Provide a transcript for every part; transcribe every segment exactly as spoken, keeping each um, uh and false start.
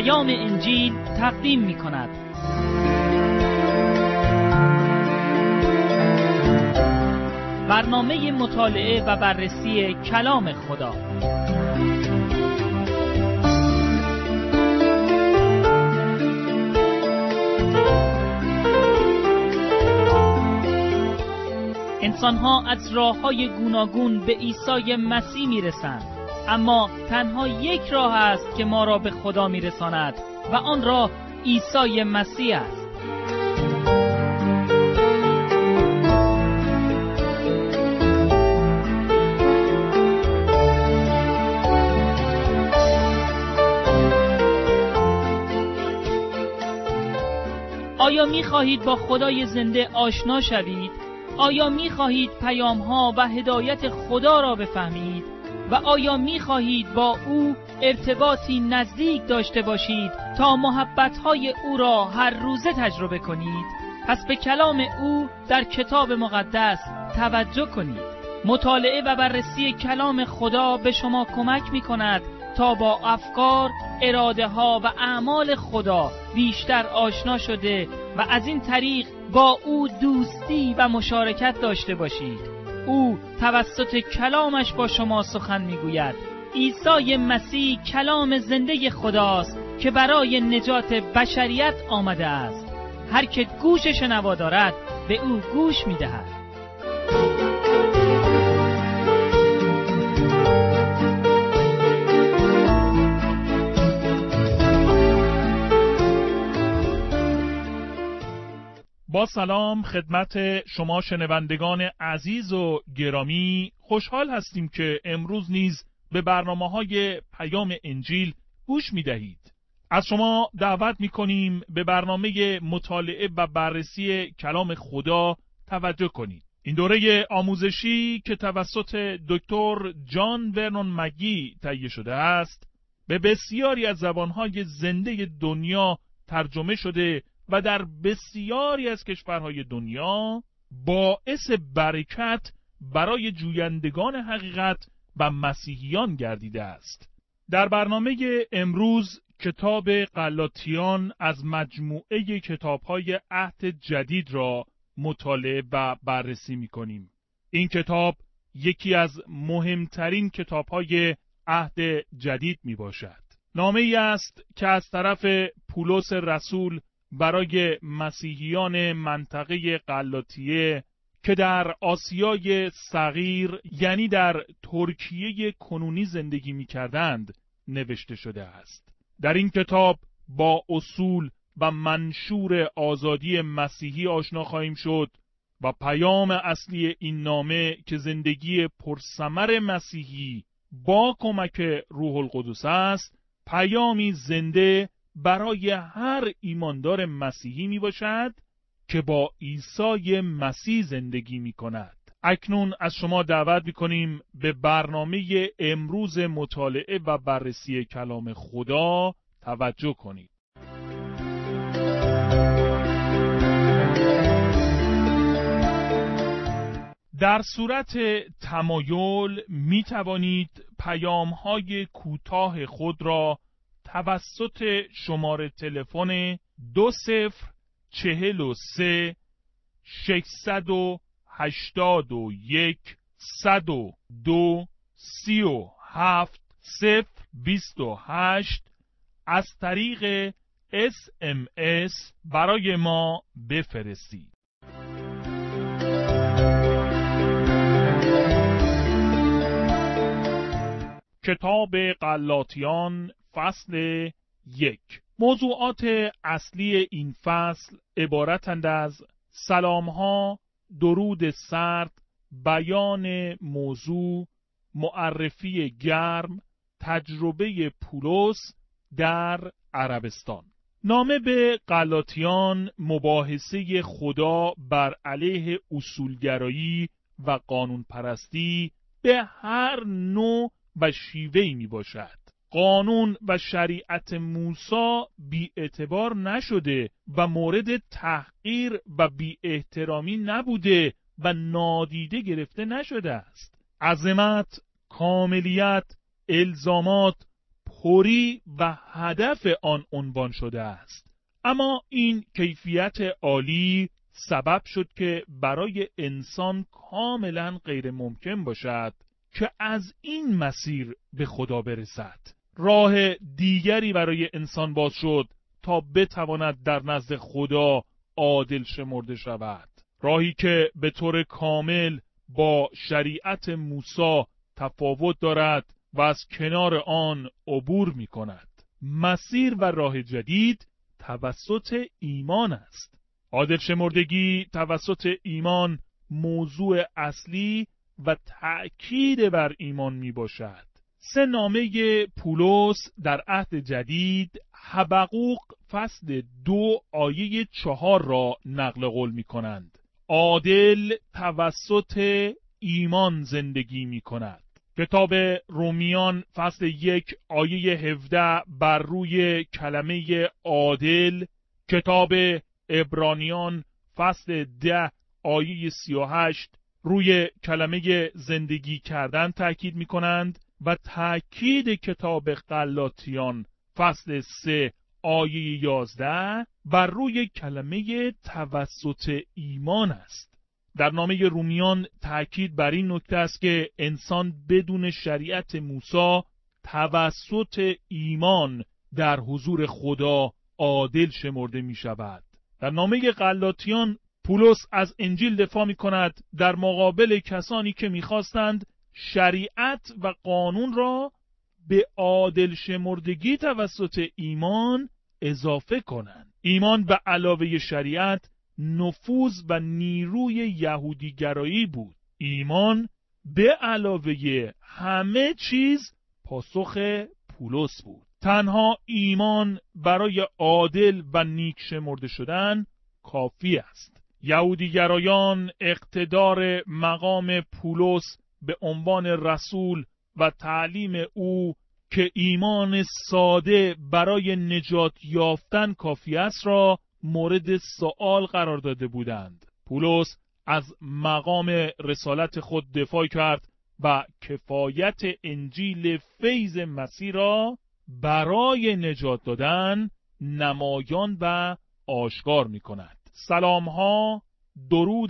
پیام انجیل تقدیم می کند. برنامه مطالعه و بررسی کلام خدا. انسان‌ها از راه‌های گوناگون به عیسی مسیح می‌رسند، اما تنها یک راه است که ما را به خدا می‌رساند و آن راه عیسی مسیح است. آیا می‌خواهید با خدای زنده آشنا شوید؟ آیا می‌خواهید پیام‌ها و هدایت خدا را بفهمید؟ و آیا می‌خواهید با او ارتباطی نزدیک داشته باشید تا محبت‌های او را هر روزه تجربه کنید؟ پس به کلام او در کتاب مقدس توجه کنید. مطالعه و بررسی کلام خدا به شما کمک می‌کند تا با افکار، اراده‌ها و اعمال خدا بیشتر آشنا شده و از این طریق با او دوستی و مشارکت داشته باشید. او توسط کلامش با شما سخن میگوید. عیسی مسیح کلام زنده خداست که برای نجات بشریت آمده است. هر که گوش شنوا دارد به او گوش میدهد. با سلام خدمت شما شنوندگان عزیز و گرامی، خوشحال هستیم که امروز نیز به برنامه‌های پیام انجیل گوش می‌دهید. از شما دعوت می‌کنیم به برنامه مطالعه و بررسی کلام خدا توجه کنید. این دوره آموزشی که توسط دکتر جان ورنون مگی تهیه شده است، به بسیاری از زبان‌های زنده دنیا ترجمه شده و در بسیاری از کشورهای دنیا باعث برکت برای جویندگان حقیقت و مسیحیان گردیده است. در برنامه امروز کتاب غلاطیان از مجموعه کتاب‌های عهد جدید را مطالعه و بررسی می‌کنیم. این کتاب یکی از مهمترین کتاب‌های عهد جدید میباشد. نامه‌ای است که از طرف پولس رسول برای مسیحیان منطقه غلاطیه که در آسیای صغیر یعنی در ترکیه کنونی زندگی می‌کردند نوشته شده است. در این کتاب با اصول و منشور آزادی مسیحی آشنا خواهیم شد و پیام اصلی این نامه که زندگی پرثمر مسیحی با کمک روح القدس است، پیامی زنده برای هر ایماندار مسیحی می باشد که با عیسی مسیح زندگی می کند. اکنون از شما دعوت می کنیم به برنامه امروز مطالعه و بررسی کلام خدا توجه کنید. در صورت تمایل می توانید پیام‌های کوتاه خود را توسط شماره تلفن دو صفر چهل و سه ششصد و هشتاد و یک صد و دو سی و هفت صفر بیست و هشت از طریق اس ام اس برای ما بفرستید. کتاب غلاطیان فصل یک. موضوعات اصلی این فصل عبارتند از سلام‌ها، درود سرد، بیان موضوع، معرفی گرم، تجربه پولس در عربستان. نامه به غلاطیان مباحثه خدا بر علیه اصولگرایی و قانون پرستی به هر نوع و شیوهی می باشد. قانون و شریعت موسی بی اعتبار نشده و مورد تحقیر و بی احترامی نبوده و نادیده گرفته نشده است. عظمت، کاملیت، الزامات، طوری و هدف آن عنوان شده است. اما این کیفیت عالی سبب شد که برای انسان کاملا غیر ممکن باشد که از این مسیر به خدا برسد. راه دیگری برای انسان باز شد تا بتواند در نزد خدا عادل شمرده شود. راهی که به طور کامل با شریعت موسی تفاوت دارد و از کنار آن عبور می کند. مسیر و راه جدید توسط ایمان است. عادل شمردگی توسط ایمان موضوع اصلی و تأکید بر ایمان می باشد. سه نامه پولس در عهد جدید حبقوق فصل دو آیه چهار را نقل قول می کنند. عادل توسط ایمان زندگی می کند. کتاب رومیان فصل یک آیه هفده بر روی کلمه عادل، کتاب عبرانیان فصل ده آیه سی و هشت روی کلمه زندگی کردن تأکید می کنند و تأکید کتاب غلاطیان فصل سه آیه یازده بر روی کلمه توسط ایمان است. در نامه رومیان تأکید بر این نکته است که انسان بدون شریعت موسی توسط ایمان در حضور خدا عادل شمرده می شود. در نامه غلاطیان پولس از انجیل دفاع می کند در مقابل کسانی که می خواستند شریعت و قانون را به عادل شمردگی توسط ایمان اضافه کنند. ایمان به علاوه شریعت نفوذ و نیروی یهودیگرایی بود. ایمان به علاوه همه چیز پاسخ پولس بود. تنها ایمان برای عادل و نیک شمرده شدن کافی است. یهودیگرایان اقتدار مقام پولس به عنوان رسول و تعلیم او که ایمان ساده برای نجات یافتن کافی است را مورد سؤال قرار داده بودند. پولس از مقام رسالت خود دفاع کرد و کفایت انجیل فیض مسیح را برای نجات دادن نمایان و آشکار می کند. سلام ها، درود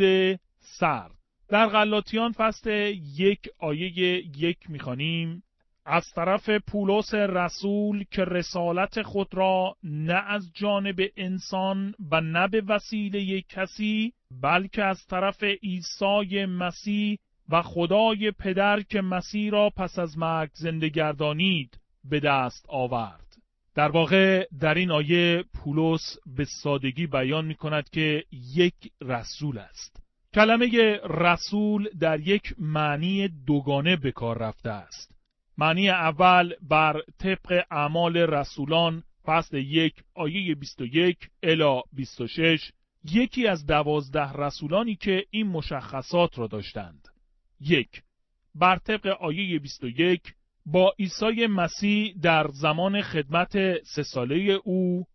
سر. در غلاطیان فصل یک آیه یک می خوانیم: از طرف پولس رسول که رسالت خود را نه از جانب انسان و نه به وسیله کسی بلکه از طرف عیسی مسیح و خدای پدر که مسیح را پس از مرگ زنده گردانید به دست آورد. در واقع در این آیه پولس به سادگی بیان می کند که یک رسول است. کلمه رسول در یک معنی دوگانه به کار رفته است. معنی اول بر طبق اعمال رسولان فصل یک آیه بیست و یک الی بیست و شش، یکی از دوازده رسولانی که این مشخصات را داشتند. یک، بر طبق آیه بیست و یک با عیسی مسیح در زمان خدمت سه ساله او.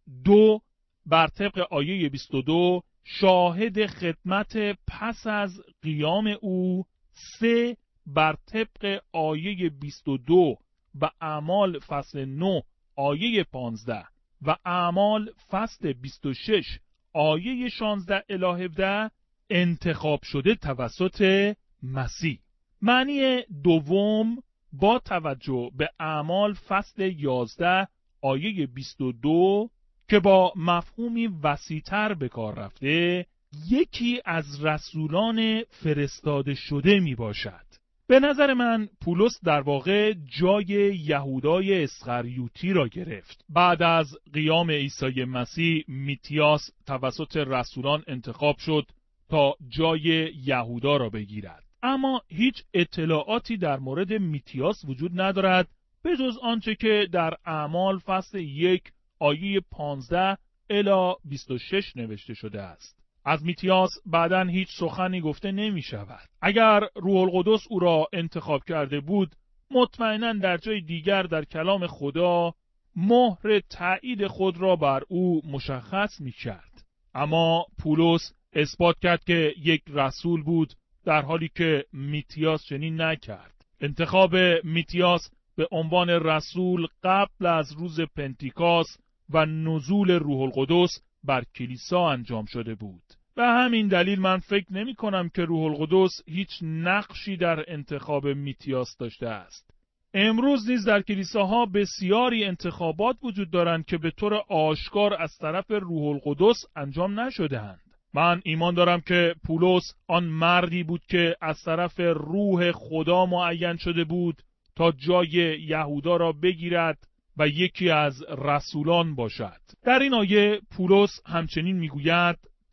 دو، بر طبق آیه بیست و دو شاهد خدمت پس از قیام او. سه، بر طبق آیه بیست و دو و اعمال فصل نه آیه پانزده و اعمال فصل بیست و شش آیه شانزده الی هفده انتخاب شده توسط مسیح. معنی دوم با توجه به اعمال فصل یازده آیه بیست و دو که با مفهومی وسیع‌تر به کار رفته، یکی از رسولان فرستاده شده می باشد. به نظر من پولس در واقع جای یهودای اسخریوطی را گرفت. بعد از قیام عیسی مسیح میتیاس توسط رسولان انتخاب شد تا جای یهودا را بگیرد. اما هیچ اطلاعاتی در مورد میتیاس وجود ندارد به جز آنچه که در اعمال فصل یک آیه پانزده الی بیست و شش نوشته شده است. از میتیاس بعداً هیچ سخنی گفته نمی شود. اگر روح القدس او را انتخاب کرده بود، مطمئناً در جای دیگر در کلام خدا مهر تایید خود را بر او مشخص می کرد. اما پولس اثبات کرد که یک رسول بود، در حالی که میتیاس چنین نکرد. انتخاب میتیاس به عنوان رسول قبل از روز پنتیکاست و نزول روح القدس بر کلیسا انجام شده بود. به همین دلیل من فکر نمی کنم که روح القدس هیچ نقشی در انتخاب میتیاس داشته است. امروز نیز در کلیساها بسیاری انتخابات وجود دارند که به طور آشکار از طرف روح القدس انجام نشده‌اند. من ایمان دارم که پولس آن مردی بود که از طرف روح خدا معین شده بود تا جای یهودا را بگیرد و یکی از رسولان باشد. در این آیه پولس همچنین میگوید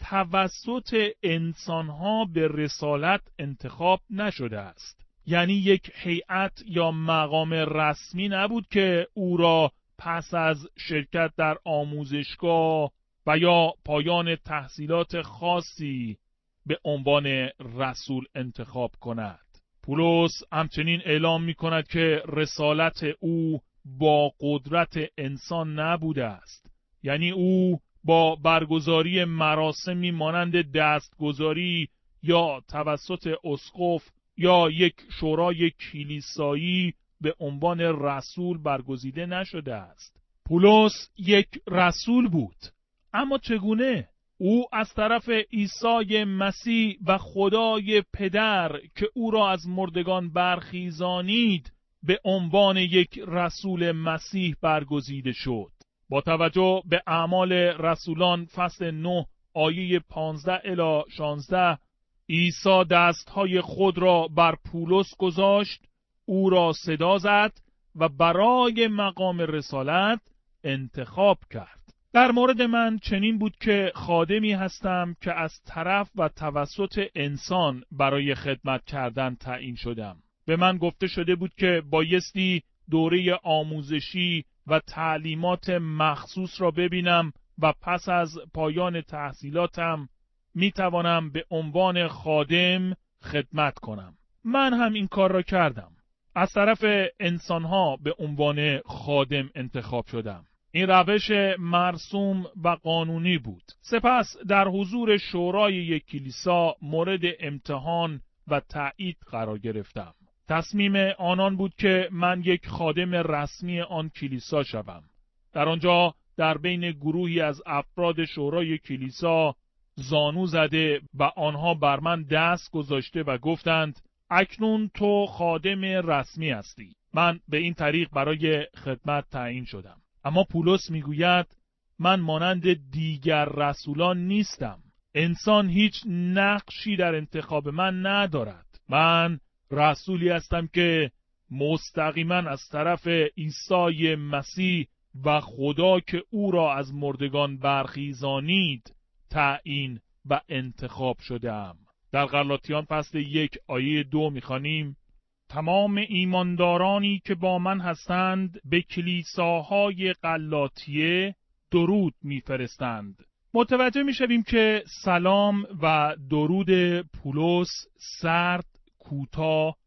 توسط انسانها به رسالت انتخاب نشده است. یعنی یک هیئت یا مقام رسمی نبود که او را پس از شرکت در آموزشگاه و یا پایان تحصیلات خاصی به عنوان رسول انتخاب کند. پولس همچنین اعلام می کند که رسالت او با قدرت انسان نبوده است. یعنی او با برگزاری مراسمی مانند دستگذاری یا توسط اسقف یا یک شورای کلیسایی به عنوان رسول برگزیده نشده است. پولس یک رسول بود. اما چگونه؟ او از طرف عیسی مسیح و خدای پدر که او را از مردگان برخیزانید به عنوان یک رسول مسیح برگزیده شد. با توجه به اعمال رسولان فصل نه آیه پانزده الی شانزده، عیسی دستهای خود را بر پولس گذاشت، او را صدا زد و برای مقام رسالت انتخاب کرد. در مورد من چنین بود که خادمی هستم که از طرف و توسط انسان برای خدمت کردن تعیین شدم. به من گفته شده بود که بایستی دوره آموزشی و تعلیمات مخصوص را ببینم و پس از پایان تحصیلاتم می توانم به عنوان خادم خدمت کنم. من هم این کار را کردم. از طرف انسانها به عنوان خادم انتخاب شدم. این روش مرسوم و قانونی بود. سپس در حضور شورای یک کلیسا مورد امتحان و تایید قرار گرفتم. تصمیم آنان بود که من یک خادم رسمی آن کلیسا شوم. در آنجا در بین گروهی از افراد شورای کلیسا زانو زده و آنها بر من دست گذاشته و گفتند اکنون تو خادم رسمی هستی. من به این طریق برای خدمت تعیین شدم. اما پولس میگوید من مانند دیگر رسولان نیستم. انسان هیچ نقشی در انتخاب من ندارد. من رسولی هستم که مستقیما از طرف عیسی مسیح و خدا که او را از مردگان برخیزانید تعیین و انتخاب شدم. در غلاطیان فصل یک آیه دو می‌خوانیم تمام ایماندارانی که با من هستند به کلیساهای غلاطیه درود می‌فرستند. متوجه می‌شویم که سلام و درود پولس سرد، کوتاه،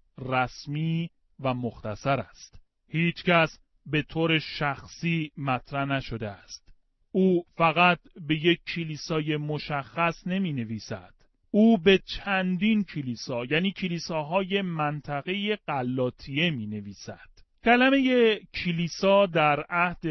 رسمی و مختصر است. هیچ کس به طور شخصی مطرح نشده است. او فقط به یک کلیسای مشخص نمی نویسد. او به چندین کلیسا یعنی کلیساهای منطقه غلاطیه می نویسد. کلمه کلیسا در عهد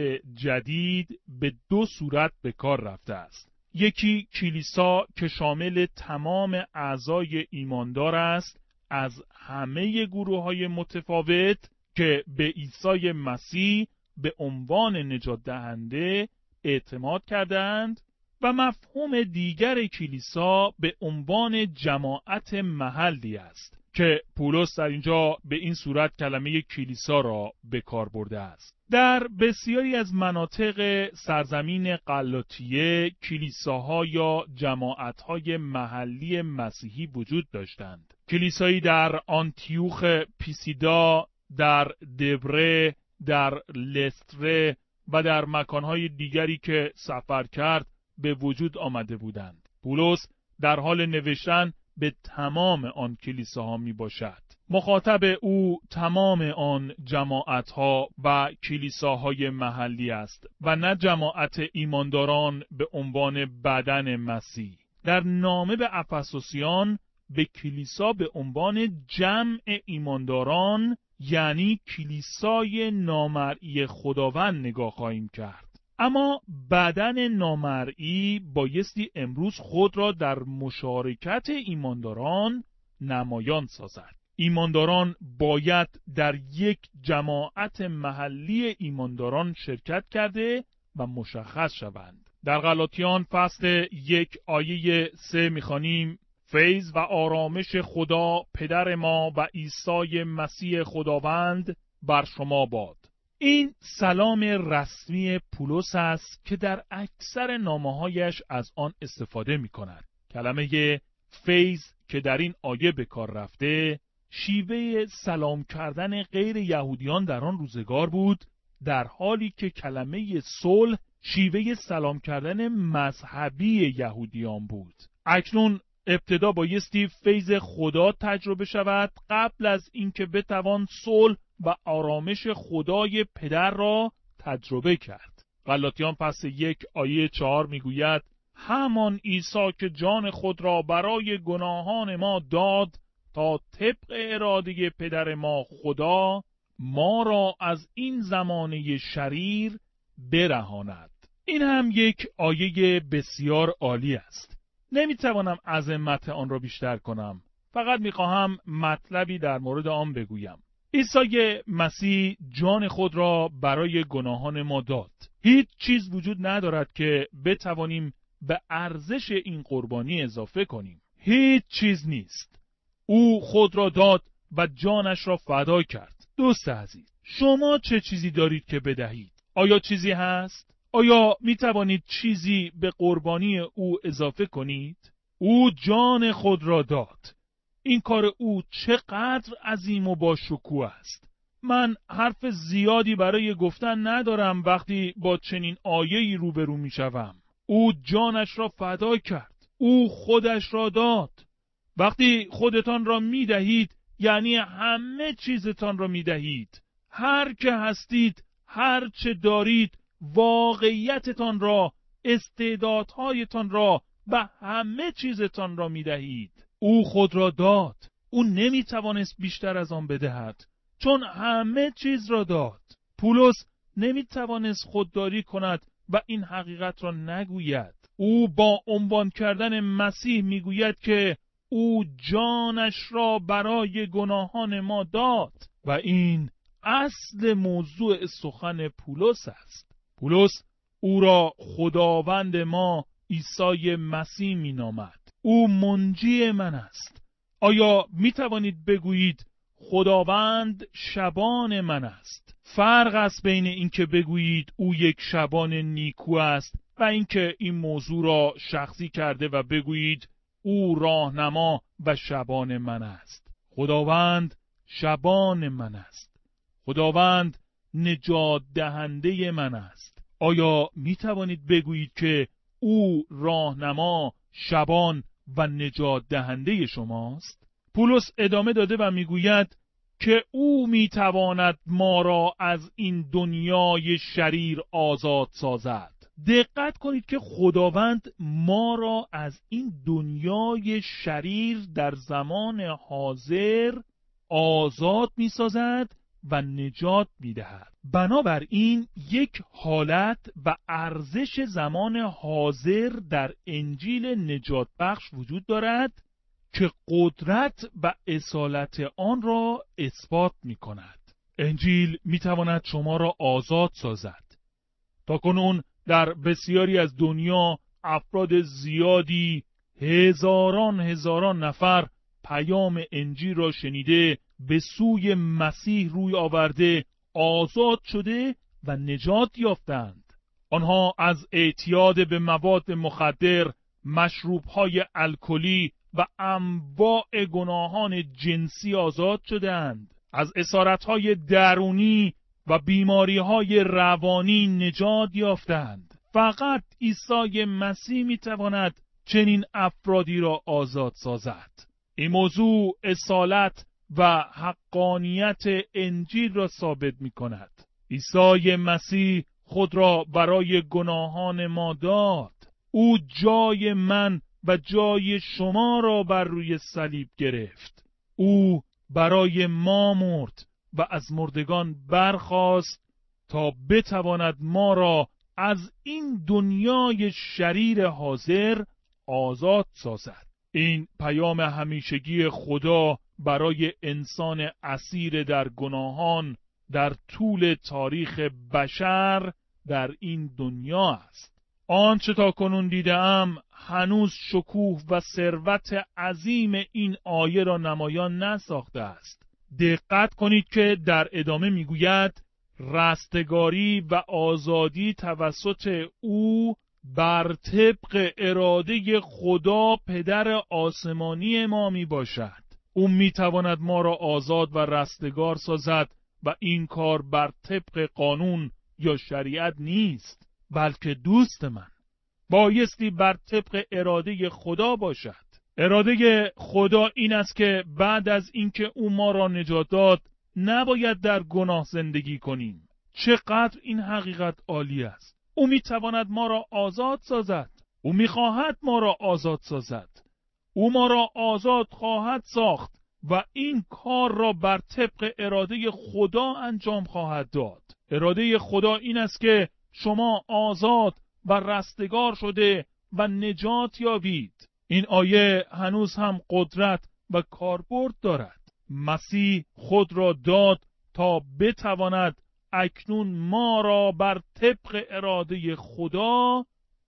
جدید به دو صورت به کار رفته است. یکی کلیسا که شامل تمام اعضای ایماندار است از همه گروه‌های متفاوت که به عیسی مسیح به عنوان نجات دهنده اعتماد کردند، و مفهوم دیگر کلیسا به عنوان جماعت محلی است که پولس در اینجا به این صورت کلمه کلیسا را به کار برده است. در بسیاری از مناطق سرزمین غلاطیه کلیساها یا جماعت‌های محلی مسیحی وجود داشتند. کلیسایی در آنتیوخ پیسیدا، در دبره، در لستره و در مکانهای دیگری که سفر کرد به وجود آمده بودند. پولس در حال نوشتن به تمام آن کلیساها می باشد. مخاطب او تمام آن جماعتها و کلیساهای محلی است و نه جماعت ایمانداران به عنوان بدن مسیح. در نامه به افسوسیان به کلیسا به عنوان جمع ایمانداران یعنی کلیسای نامرئی خداوند نگاه خواهیم کرد. اما بدن نامرئی بایستی امروز خود را در مشارکت ایمانداران نمایان سازد. ایمانداران باید در یک جماعت محلی ایمانداران شرکت کرده و مشخص شوند. در غلاطیان فصل یک آیه سه می‌خوانیم: فیض و آرامش خدا پدر ما و عیسی مسیح خداوند بر شما باد. این سلام رسمی پولس است که در اکثر نامه‌هایش از آن استفاده می‌کند. کلمه فیض که در این آیه به کار رفته، شیوه سلام کردن غیر یهودیان در آن روزگار بود، در حالی که کلمه صلح شیوه سلام کردن مذهبی یهودیان بود. اکنون ابتدا بایستی فیض خدا تجربه شود قبل از اینکه بتوان صلح و آرامش خدای پدر را تجربه کرد. غلاطیان فصل یک آیه چهار میگوید: همان عیسی که جان خود را برای گناهان ما داد تا طبق اراده پدر ما خدا ما را از این زمانه شریر برهاند. این هم یک آیه بسیار عالی است. نمیتوانم عظمت آن را بیشتر کنم، فقط میخواهم مطلبی در مورد آن بگویم. عیسی مسیح جان خود را برای گناهان ما داد. هیچ چیز وجود ندارد که بتوانیم به ارزش این قربانی اضافه کنیم. هیچ چیز نیست. او خود را داد و جانش را فدا کرد. دوست عزیز، شما چه چیزی دارید که بدهید؟ آیا چیزی هست؟ آیا می توانید چیزی به قربانی او اضافه کنید؟ او جان خود را داد. این کار او چقدر عظیم و با شکوه است. من حرف زیادی برای گفتن ندارم وقتی با چنین آیه‌ای روبرو می شوم. او جانش را فدا کرد. او خودش را داد. وقتی خودتان را می دهید یعنی همه چیزتان را می دهید. هر که هستید، هر چه دارید، واقعیتتان را، استعدادهایتان را و همه چیزتان را می دهید. او خود را داد. او نمی توانست بیشتر از آن بدهد، چون همه چیز را داد. پولس نمی توانست خودداری کند و این حقیقت را نگوید. او با عنوان کردن مسیح می گوید که او جانش را برای گناهان ما داد و این اصل موضوع سخن پولس است. پولس او را خداوند ما عیسی مسیح می نامد. او منجی من است. آیا می توانید بگویید خداوند شبان من است؟ فرق است بین این که بگویید او یک شبان نیکو است و اینکه این موضوع را شخصی کرده و بگویید او راهنما و شبان من است. خداوند شبان من است. خداوند نجات دهنده من است. آیا می توانید بگویید که او راهنما، شبان و نجات دهنده شماست؟ پولس ادامه داده و می گوید که او می تواند ما را از این دنیای شریر آزاد سازد. دقت کنید که خداوند ما را از این دنیای شریر در زمان حاضر آزاد می سازد و نجات می دهد. بنابراین یک حالت و ارزش زمان حاضر در انجیل نجات بخش وجود دارد که قدرت و اصالت آن را اثبات می کند. انجیل می تواند شما را آزاد سازد. تاکنون در بسیاری از دنیا افراد زیادی، هزاران هزاران نفر پیام انجیل را شنیده، به سوی مسیح روی آورده، آزاد شده و نجات یافتند. آنها از اعتیاد به مواد مخدر، مشروب‌های الکلی و انواع گناهان جنسی آزاد شدند. از اسارت‌های درونی و بیماری‌های روانی نجات یافتند. فقط عیسی مسیح می‌تواند چنین افرادی را آزاد سازد. این موضوع اصالت و حقانیت انجیل را ثابت می‌کند. عیسی مسیح خود را برای گناهان ما داد. او جای من و جای شما را بر روی صلیب گرفت. او برای ما مرد و از مردگان برخاست تا بتواند ما را از این دنیای شریر حاضر آزاد سازد. این پیام همیشگی خدا برای انسان اسیر در گناهان در طول تاریخ بشر در این دنیا است. آنچه تا کنون دیدم هنوز شکوه و ثروت عظیم این آیه را نمایان نساخته است. دقت کنید که در ادامه میگوید رستگاری و آزادی توسط او بر طبق اراده خدا پدر آسمانی ما می باشد. او می تواند ما را آزاد و رستگار سازد و این کار بر طبق قانون یا شریعت نیست، بلکه دوست من بایستی بر طبق اراده خدا باشد. اراده خدا این است که بعد از اینکه او ما را نجات داد نباید در گناه زندگی کنیم. چقدر این حقیقت عالی است. او میتواند ما را آزاد سازد. او میخواهد ما را آزاد سازد. او ما را آزاد خواهد ساخت و این کار را بر طبق اراده خدا انجام خواهد داد. اراده خدا این است که شما آزاد و رستگار شده و نجات یابید. این آیه هنوز هم قدرت و کاربرد دارد. مسیح خود را داد تا بتواند اکنون ما را بر طبق اراده خدا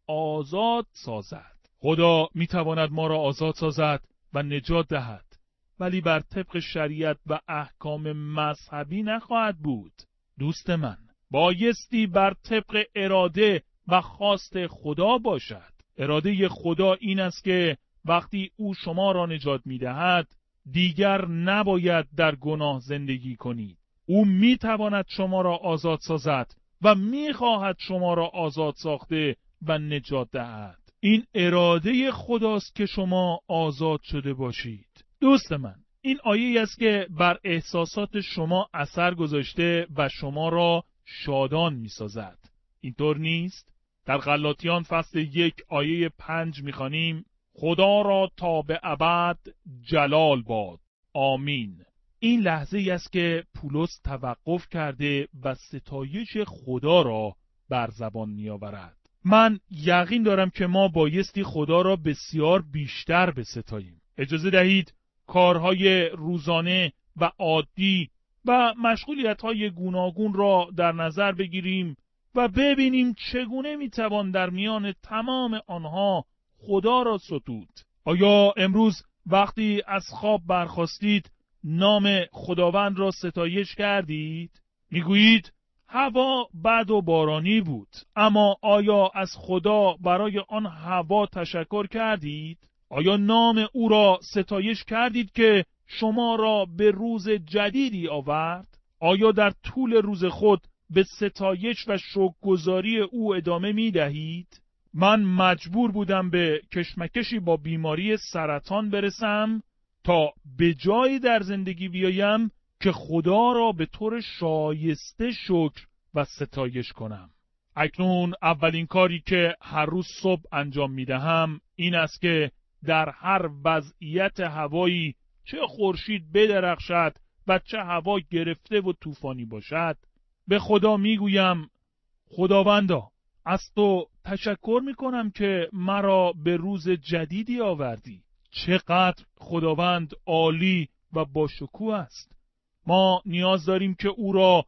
آزاد سازد. خدا میتواند ما را آزاد سازد و نجات دهد، ولی بر طبق شریعت و احکام مذهبی نخواهد بود. دوست من، بایستی بر طبق اراده و خواست خدا باشد. اراده خدا این است که وقتی او شما را نجات میدهد دیگر نباید در گناه زندگی کنید. او میتواند شما را آزاد سازد و میخواهد شما را آزاد ساخته و نجات دهد. این اراده خداست که شما آزاد شده باشید. دوست من، این آیه است که بر احساسات شما اثر گذاشته و شما را شادان میسازد. اینطور نیست؟ در غلاطیان فصل یک آیه پنج میخوانیم خدا را تا به ابد جلال باد. آمین. این لحظه ای است که پولس توقف کرده و ستایش خدا را بر زبان میآورد. من یقین دارم که ما بایستی خدا را بسیار بیشتر بستاییم. اجازه دهید کارهای روزانه و عادی و مشغولیت‌های گوناگون را در نظر بگیریم و ببینیم چگونه میتوان در میان تمام آنها خدا را ستود. آیا امروز وقتی از خواب برخاستید نام خداوند را ستایش کردید؟ میگویید هوا بد و بارانی بود، اما آیا از خدا برای آن هوا تشکر کردید؟ آیا نام او را ستایش کردید که شما را به روز جدیدی آورد؟ آیا در طول روز خود به ستایش و شکرگزاری او ادامه می دهید؟ من مجبور بودم به کشمکشی با بیماری سرطان برسم تا به جایی در زندگی بیایم که خدا را به طور شایسته شکر و ستایش کنم. اکنون اولین کاری که هر روز صبح انجام می دهم این است که در هر وضعیت هوایی، چه خورشید بدرخشد و چه هوا گرفته و طوفانی باشد، به خدا می گویم خداوندا، از تو تشکر می کنم که مرا به روز جدیدی آوردی. چقدر خداوند عالی و با شکوه است. ما نیاز داریم که او را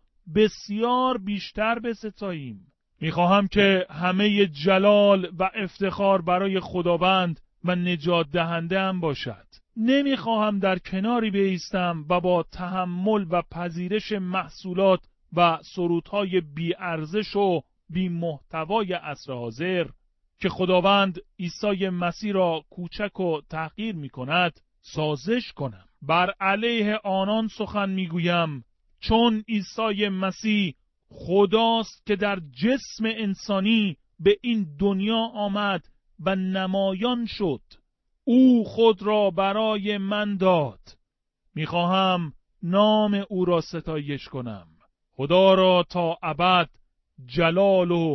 بسیار بیشتر بستاییم. میخواهم که همه جلال و افتخار برای خداوند و نجات دهنده هم باشد. نمیخواهم در کناری بایستم و با تحمل و پذیرش محصولات و سرودهای بی ارزش و بی محتوای عصر حاضر که خداوند عیسی مسیح را کوچک و تحقیر می کند سازش کنم. بر علیه آنان سخن می گویم چون عیسی مسیح خداست که در جسم انسانی به این دنیا آمد و نمایان شد. او خود را برای من داد. می خواهم نام او را ستایش کنم. خدا را تا ابد جلال و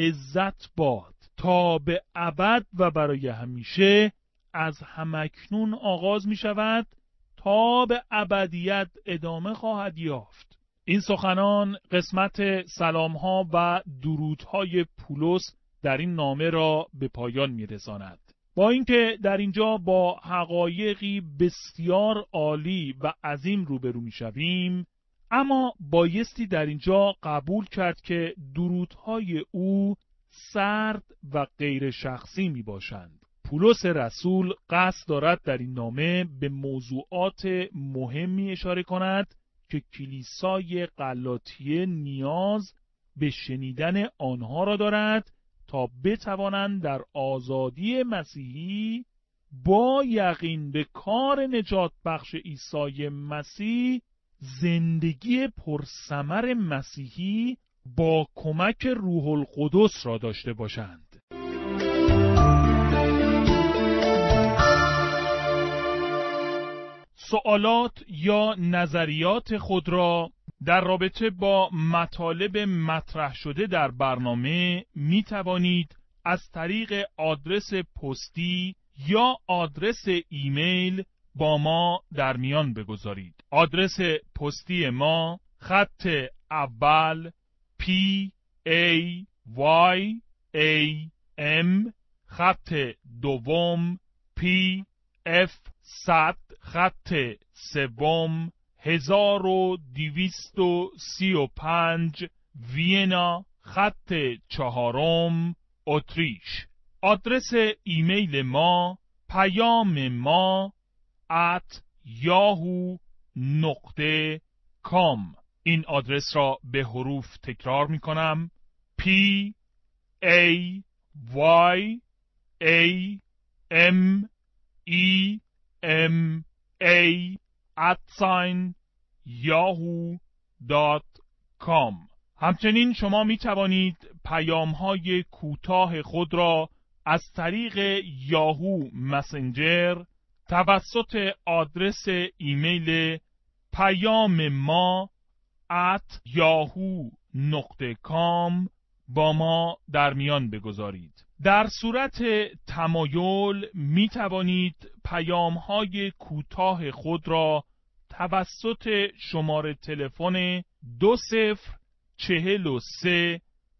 عزت باد، تا به ابد و برای همیشه، از همکنون آغاز می شود تا به ابدیت ادامه خواهد یافت. این سخنان قسمت سلام‌ها و درودهای پولس در این نامه را به پایان می‌رساند. با اینکه در اینجا با حقایقی بسیار عالی و عظیم روبرو می‌شویم، اما بایستی در اینجا قبول کرد که درودهای او سرد و غیر شخصی می باشند. پولس رسول قصد دارد در این نامه به موضوعات مهمی اشاره کند که کلیسای غلاطیه نیاز به شنیدن آنها را دارد تا بتوانند در آزادی مسیحی با یقین به کار نجات بخش عیسی مسیح زندگی پرثمر مسیحی با کمک روح القدس را داشته باشند. سوالات یا نظریات خود را در رابطه با مطالب مطرح شده در برنامه می توانید از طریق آدرس پستی یا آدرس ایمیل با ما در میان بگذارید. آدرس پستی ما خط اول پی ای وای ای ام، خط دوم پی اف صد، خط سوم هزار و دویست و سی و پنج وینا، خط چهارم اتریش. آدرس ایمیل ما پیام ما ات یاهو نقطه کام. این آدرس را به حروف تکرار می کنم. P A Y A M E M A at sign yahoo dot com. همچنین شما می توانید پیام های کوتاه خود را از طریق یاهو مسنجر توسط آدرس ایمیل پیام ما ات یاهو نقطه کام با ما در میان بگذارید. در صورت تمایل می توانید پیام های کوتاه خود را توسط شماره تلفن دو صفر چهل و سه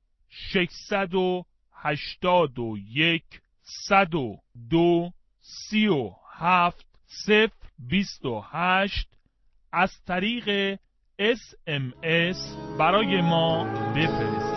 ششصد و هشتاد و یک صد و دو سی و هفت صفر بیست و هشت از طریق اس ام اس برای ما بفرستید.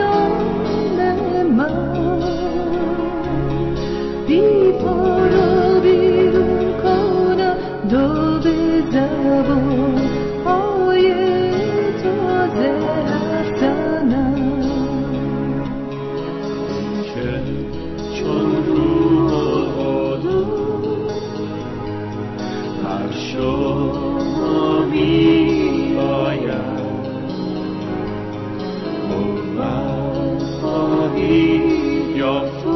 Before گفت